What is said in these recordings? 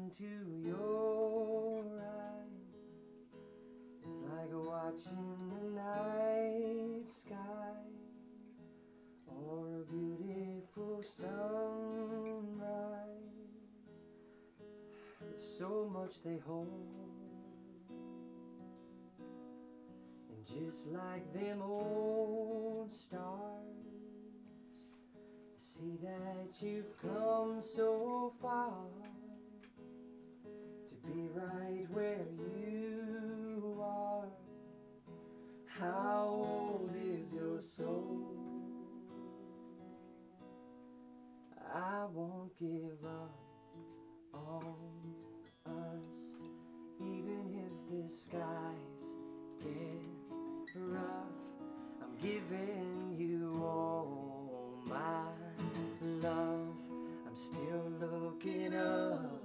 into your eyes. It's like watching the night sky or a beautiful sunrise. There's so much they hold, and just like them old stars, see that you've come so far to be right where you are. How old is your soul? I won't give up on us, even if the skies get rough. I'm giving you all my love. I'm still looking up,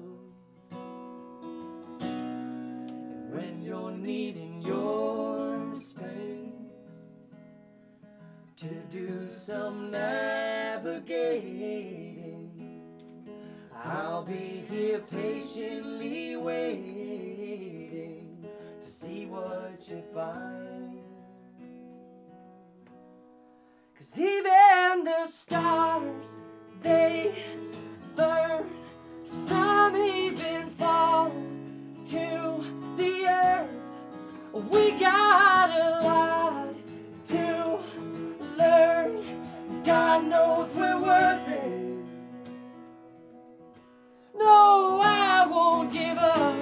and when you're needing your space to do some navigating, I'll be here patiently waiting to see what you find. 'Cause even the stars, they burn, some even fall to the earth. We got a lot to learn. God knows we're worth it. No, I won't give up.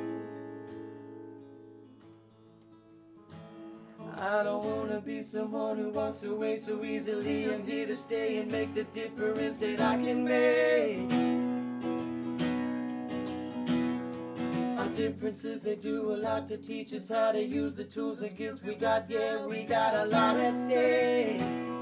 I don't wanna be someone who walks away so easily. I'm here to stay and make the difference that I can make. Our differences, they do a lot to teach us how to use the tools and gifts we got. Yeah, we got a lot at stake.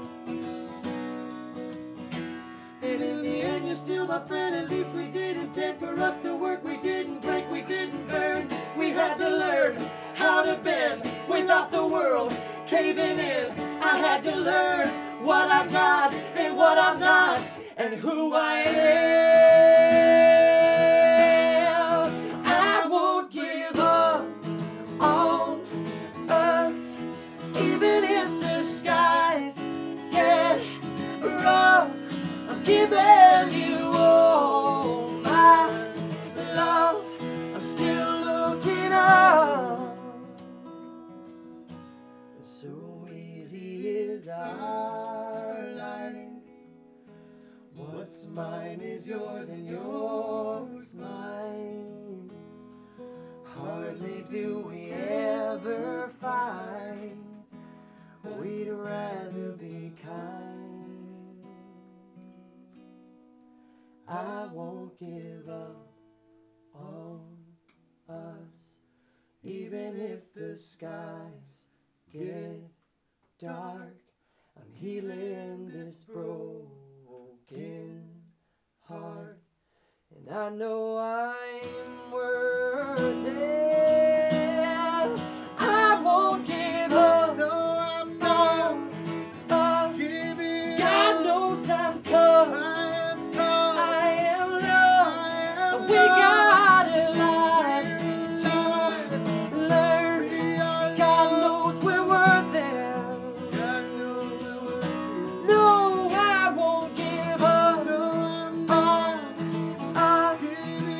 And in the end, you're still my friend. At least we did intend for us to work. We didn't break, we didn't burn. We had to learn how to bend without the world caving in. I had to learn what I'm not and what I'm not and who I am. I won't give up on us, even if the skies get rough. I'm giving you all my love. I'm still looking up. So easy is our life. What's mine is yours and yours mine. Hardly do we ever fight. We'd rather be kind. I won't give up on us, even if the skies get dark. I'm healing this broken heart, and I know I'm worth it. I won't give up. No, I'm not us. God knows I'm tough. I am loved. We got a lot to learn. God knows we're worth it. No, I won't give up on us.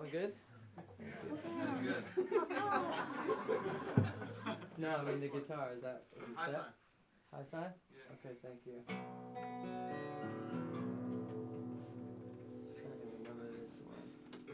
one good? That's good. No, I mean the guitar. Is it High set? sign. High sign? Yeah. Okay, thank you. Just trying to remember this one.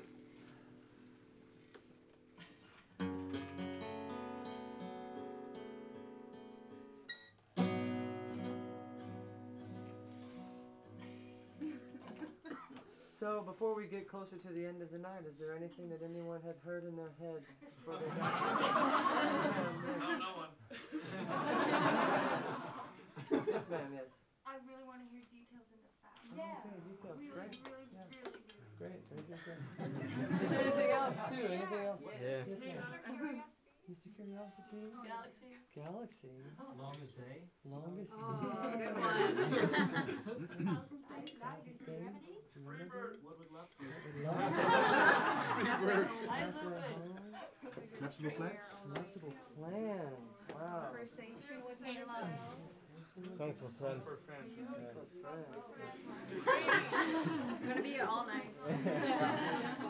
So, before we get closer to the end of the night, is there anything that anyone had heard in their head before they got No, no one. Yes, ma'am, yes. I really want to hear details into facts. Yeah. Okay, details, Really, great. really, Yeah. really good. Great, very good, great. Is there anything else, too? Anything else? Yeah. Yes, Mr. ma'am. Curiosity. Mr. Curiosity? Galaxy. Galaxy. Longest day? Longest Oh, day. Thousand things. Free bird. What would love to? Nuptial plans? Nuptial plans. Wow. Conversation with me love. Song for fun. For friends. For friends. I'm gonna be here all night.